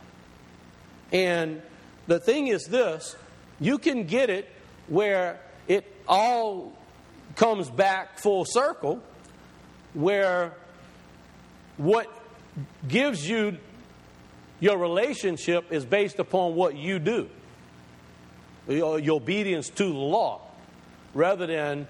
And the thing is this, you can get it where it all comes back full circle, where what gives you your relationship is based upon what you do, your, your obedience to the law, rather than,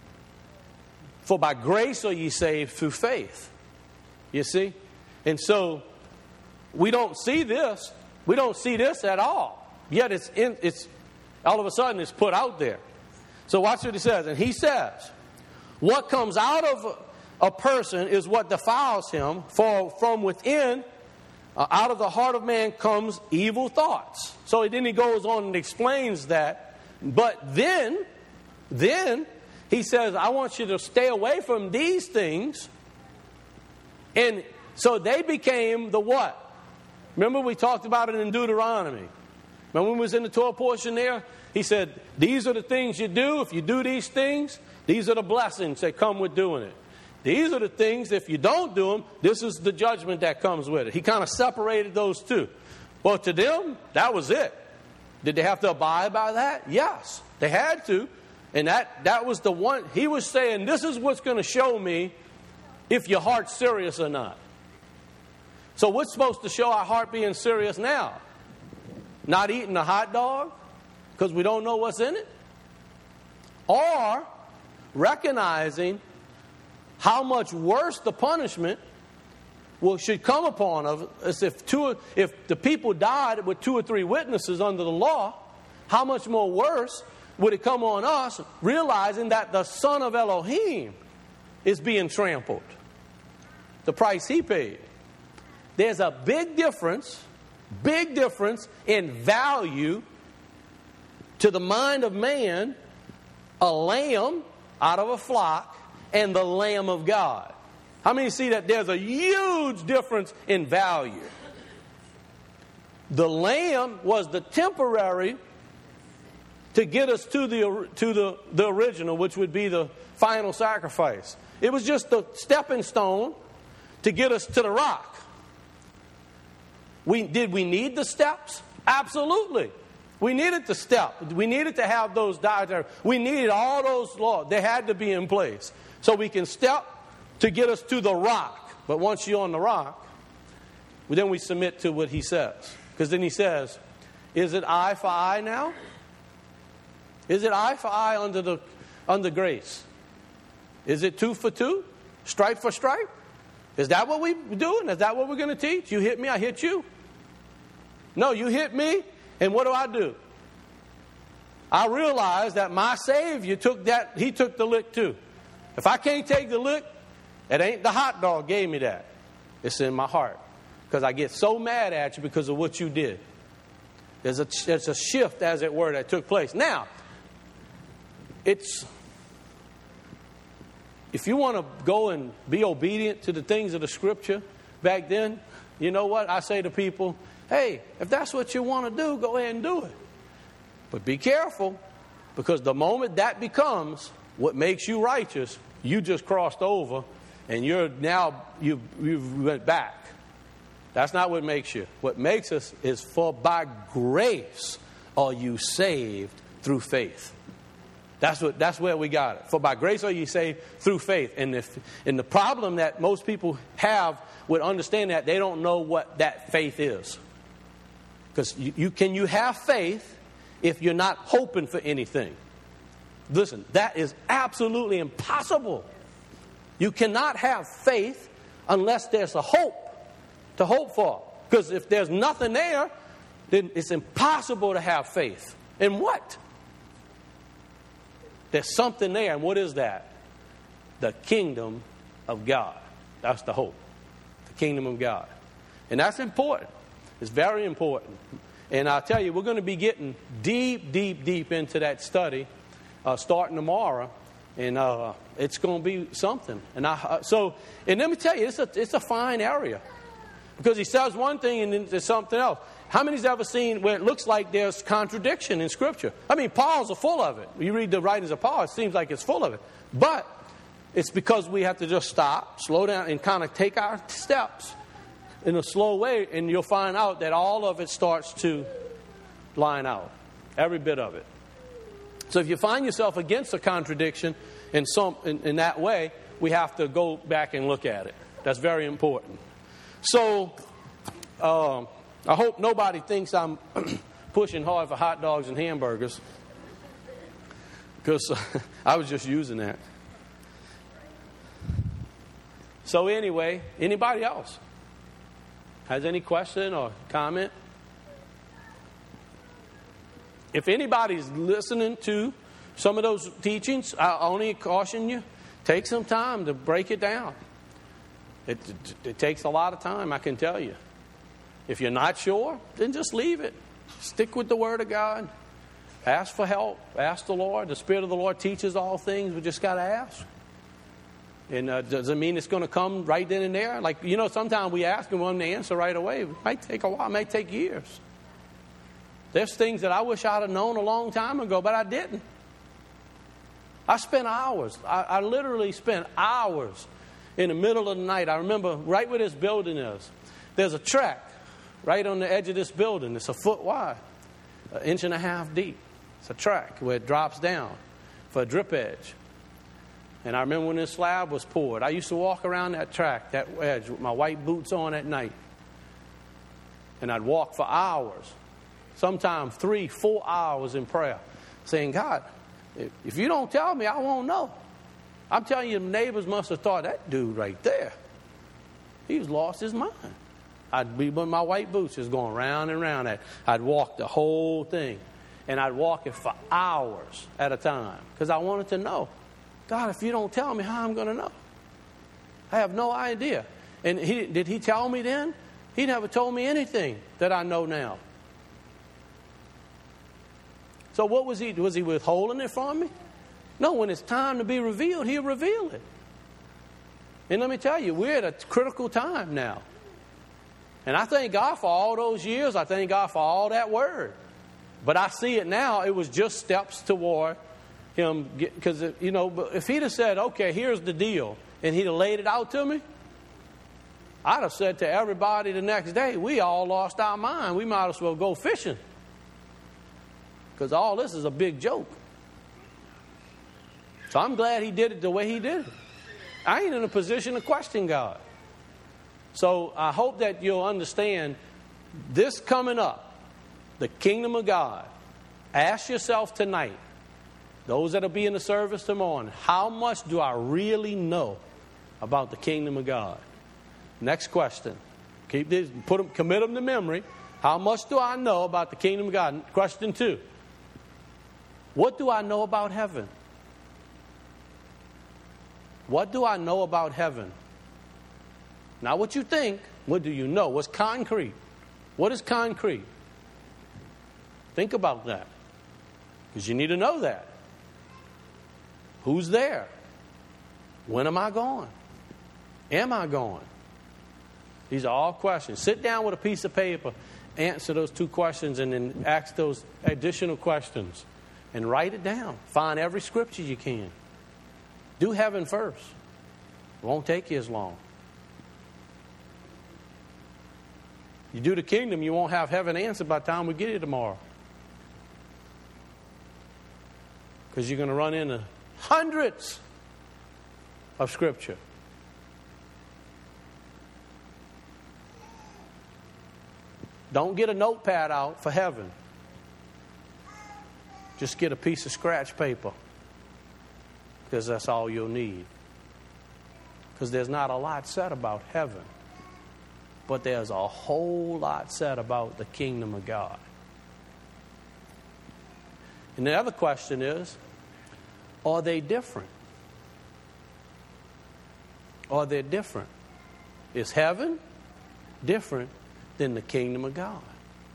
for by grace are ye saved through faith. You see? And so we don't see this. We don't see this at all. Yet it's in, it's all of a sudden it's put out there. So watch what he says. And he says, what comes out of a person is what defiles him, for from within, uh, out of the heart of man comes evil thoughts. So then he goes on and explains that. But then, then he says, I want you to stay away from these things. And so they became the what? Remember we talked about it in Deuteronomy. Remember when we was in the Torah portion there? He said, these are the things you do. If you do these things, these are the blessings that come with doing it. These are the things, if you don't do them, this is the judgment that comes with it. He kind of separated those two. Well, to them, that was it. Did they have to abide by that? Yes, they had to. And that, that was the one. He was saying, this is what's going to show me if your heart's serious or not. So what's supposed to show our heart being serious now? Not eating a hot dog because we don't know what's in it? Or recognizing how much worse the punishment will should come upon us if two, if the people died with two or three witnesses under the law, how much more worse would it come on us, realizing that the Son of Elohim is being trampled? The price he paid. There's a big difference, big difference in value to the mind of man, a lamb out of a flock and the Lamb of God. How many see that there's a huge difference in value? The lamb was the temporary to get us to the to the, the original, which would be the final sacrifice. It was just the stepping stone to get us to the rock. We, did we need the steps? Absolutely. We needed the step. We needed to have those dietary. We needed all those laws. They had to be in place. So we can step to get us to the rock. But once you're on the rock, then we submit to what he says. Because then he says, is it eye for eye now? Is it eye for eye under the under grace? Is it two for two? Stripe for stripe? Is that what we're doing? Is that what we're going to teach? You hit me, I hit you. No, you hit me, and what do I do? I realize that my Savior took that, he took the lick too. If I can't take the lick, it ain't the hot dog gave me that. It's in my heart. Because I get so mad at you because of what you did. There's a, there's a shift, as it were, that took place. Now, it's, if you want to go and be obedient to the things of the Scripture back then, you know what? I say to people, hey, if that's what you want to do, go ahead and do it. But be careful, because the moment that becomes what makes you righteous, you just crossed over, and you're now, you you went back. That's not what makes you. What makes us is, for by grace are you saved through faith. That's what. That's where we got it. For by grace are you saved through faith. And if and the problem that most people have with understanding that, they don't know what that faith is. Because you, you can you have faith if you're not hoping for anything? Listen, that is absolutely impossible. You cannot have faith unless there's a hope to hope for. Because if there's nothing there, then it's impossible to have faith. In what? There's something there. And what is that? The kingdom of God. That's the hope. The kingdom of God. And that's important. It's very important. And I'll tell you, we're going to be getting deep, deep, deep into that study uh, starting tomorrow. And uh, it's going to be something. And I, uh, so, and let me tell you, it's a, it's a fine area. Because he says one thing and then there's something else. How many's ever seen where it looks like there's contradiction in Scripture? I mean, Paul's are full of it. You read the writings of Paul, it seems like it's full of it. But it's because we have to just stop, slow down, and kind of take our steps in a slow way, and you'll find out that all of it starts to line out. Every bit of it. So if you find yourself against a contradiction in some in, in that way, we have to go back and look at it. That's very important. So um, I hope nobody thinks I'm pushing hard for hot dogs and hamburgers, because I was just using that. So anyway, anybody else has any question or comment? If anybody's listening to some of those teachings, I only caution you, take some time to break it down. It, it, it takes a lot of time, I can tell you. If you're not sure, then just leave it. Stick with the Word of God. Ask for help. Ask the Lord. The Spirit of the Lord teaches all things. We just got to ask. And uh, does it mean it's going to come right then and there? Like, you know, sometimes we ask and want them to answer right away. It might take a while. It might take years. There's things that I wish I'd have known a long time ago, but I didn't. I spent hours. I, I literally spent hours in the middle of the night. I remember right where this building is. There's a track right on the edge of this building. It's a foot wide, an inch and a half deep. It's a track where it drops down for a drip edge. And I remember when this slab was poured, I used to walk around that track, that edge, with my white boots on at night. And I'd walk for hours, sometimes three, four hours in prayer, saying, God, if you don't tell me, I won't know. I'm telling you, the neighbors must have thought, that dude right there, he's lost his mind. I'd be with my white boots just going round and round that. I'd walk the whole thing. And I'd walk it for hours at a time because I wanted to know. God, if you don't tell me, how I'm going to know? I have no idea. And he, did he tell me then? He never told me anything that I know now. So what was he? Was he withholding it from me? No, when it's time to be revealed, he'll reveal it. And let me tell you, we're at a critical time now. And I thank God for all those years. I thank God for all that word. But I see it now, it was just steps toward him. Because, you know, if he'd have said, okay, here's the deal, and he'd have laid it out to me, I'd have said to everybody the next day, we all lost our mind. We might as well go fishing. Because all this is a big joke. So I'm glad he did it the way he did it. I ain't in a position to question God. So I hope that you'll understand this coming up, the kingdom of God. Ask yourself tonight, those that will be in the service tomorrow, how much do I really know about the kingdom of God? Next question. Keep this, put them, commit them to memory. How much do I know about the kingdom of God? Question two. What do I know about heaven? What do I know about heaven? Not what you think. What do you know? What's concrete? What is concrete? Think about that. Because you need to know that. Who's there? When am I going? Am I going? These are all questions. Sit down with a piece of paper, answer those two questions, and then ask those additional questions. And write it down. Find every scripture you can. Do heaven first. It won't take you as long. You do the kingdom, you won't have heaven answered by the time we get here tomorrow. Because you're going to run into hundreds of scripture. Don't get a notepad out for heaven. Just get a piece of scratch paper. Because that's all you'll need. Because there's not a lot said about heaven. But there's a whole lot said about the kingdom of God. And the other question is, Are they different? Are they different? Is heaven different than the kingdom of God?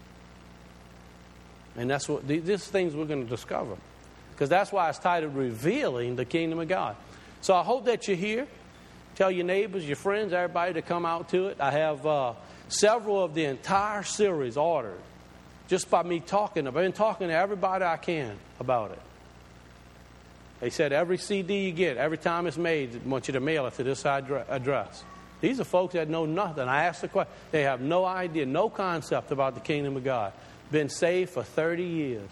And that's what these things we're going to discover. Because that's why it's titled Revealing the Kingdom of God. So I hope that you're here. Tell your neighbors, your friends, everybody to come out to it. I have uh, several of the entire series ordered just by me talking. I've been talking to everybody I can about it. They said every C D you get, every time it's made, I want you to mail it to this address. These are folks that know nothing. I asked the question. They have no idea, no concept about the kingdom of God. Been saved for thirty years.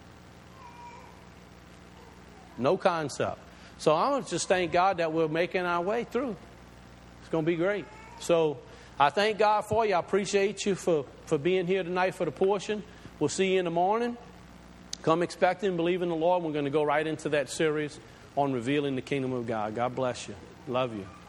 No concept. So I want to just thank God that we're making our way through. It's going to be great. So I thank God for you. I appreciate you for, for being here tonight for the portion. We'll see you in the morning. Come expecting, believe in the Lord. We're going to go right into that series on revealing the kingdom of God. God bless you. Love you.